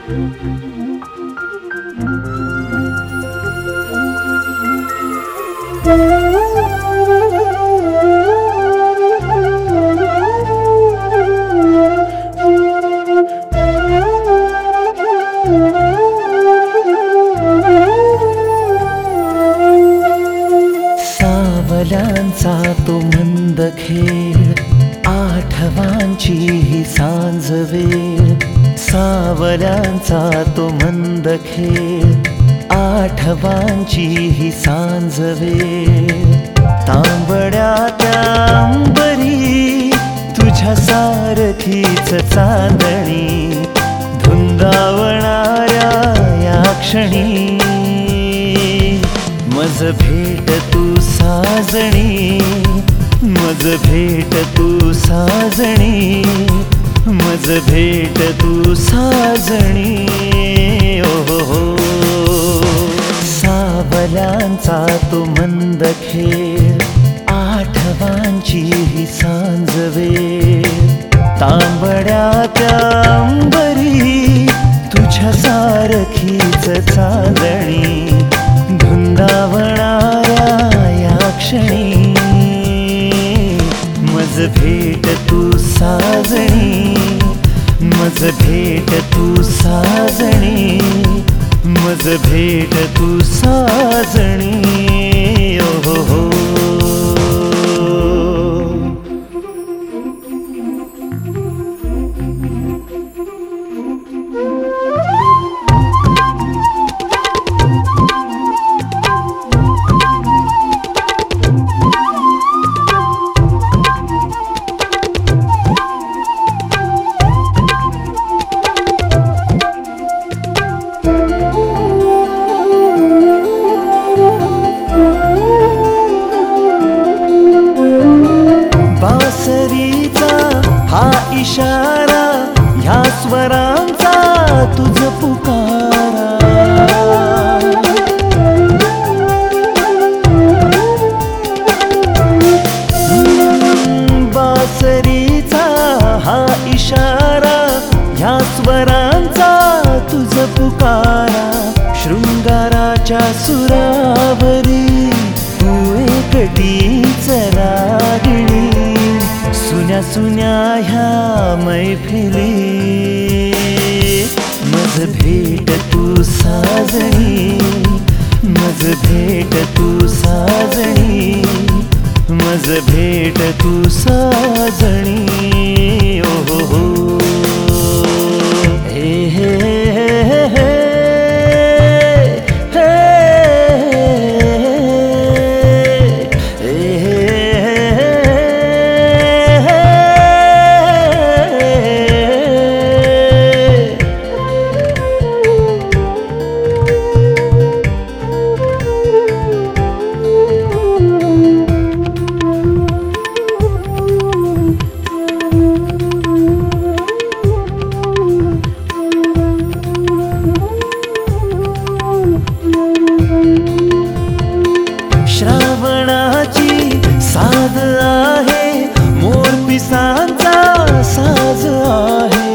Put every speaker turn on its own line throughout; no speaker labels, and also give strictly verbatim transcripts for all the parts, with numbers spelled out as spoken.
सावल्यांचा तो मंद खेळ, आठवांची ही सांज वेळ. सावल्यांचा तो मंद खेळ, आठवांची ही सांज वेळ. तांबड्या त्या अंबरी तुझ्या सारखीच चांदणी, धुंदावणाऱ्या या क्षणी मज भेट तू साजणी, मज भेट तू साजणी, मज भेट तू साजणी. ओ हो, सावल्यांचा तो मंद खेळ, आठवांची ही सांज वेळ. तांबड्या त्या अंबरी तुझ्या सारखीच चांदणी, धुंदावणाऱ्या या क्षणी मज भेट तू साजणी, मज भेट तू साजणी, मज भेट तू साजणी. ओ हो हो. बासरीचा हा इशारा, ह्या स्वरांचा तुझ पुकारा. बासरीचा हा इशारा, ह्या स्वरांचा तुझ पुकारा. शृंगाराच्या सुरावरी तू एकटीच रागिणी, सुन्या सुन्या ह्या मैफिली मज भेट तू साजणी, मज भेट तू साजणी, मज भेट तू साजणी. ओ हो हो. हे हे हे हे श्रावणाची साध आहे, मोरपिसांचा साज आहे.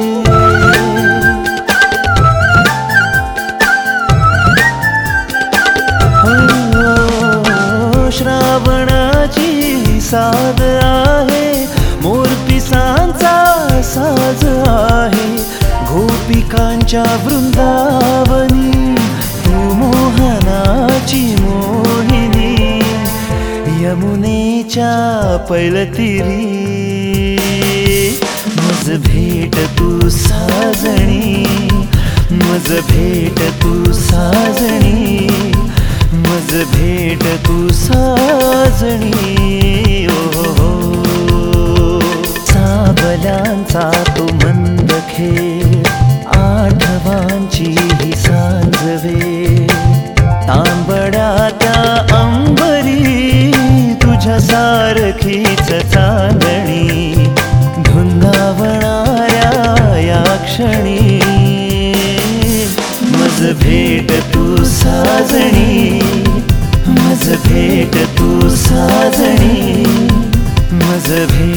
हो, श्रावणाची साध आहे, मोरपिसांचा साज आहे. गोपिकांच्या वृंदावनी तू मोहनाची मोहिनी, यमुनेच्या पैलतीरी मज भेट तू साजणी, मज भेट तू साजणी, मज भेट तू साजणी. ओ हो, सावल्यांचा तो मंद खेळ, आठवांची ही सांज वेळ. तांबड्या त्या अंबरी तुझ्या सारखीच चांदणी, धुंदावणाऱ्या या क्षणी मज भेट तू साजणी, मज भेट तू साजणी, मज भेट